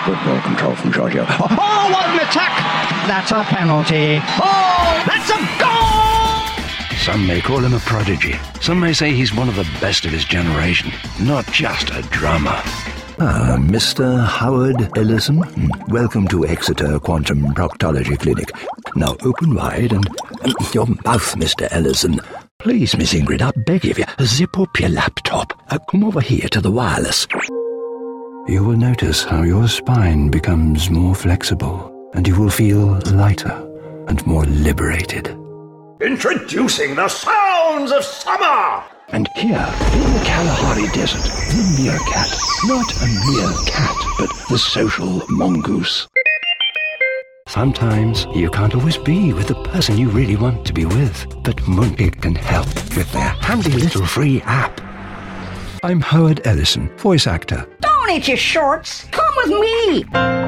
Good ball control from Giorgio. Oh, what an attack! That's a penalty. Oh, that's a goal! Some may call him a prodigy. Some may say he's one of the best of his generation. Not just a drummer. Ah, Mr. Howard Ellison. Welcome to Exeter Quantum Proctology Clinic. Now open wide and your mouth, Mr. Ellison. Please, Miss Ingrid, I beg of you, zip up your laptop. Come over here to the wireless. You will notice how your spine becomes more flexible, and you will feel lighter and more liberated. Introducing the sounds of summer! And here, in the Kalahari Desert, the meerkat. Not a mere cat, but the social mongoose. Sometimes you can't always be with the person you really want to be with, but Moonpig can help with their handy little free app. I'm Howard Ellison, voice actor. Don't eat your shorts. Come with me.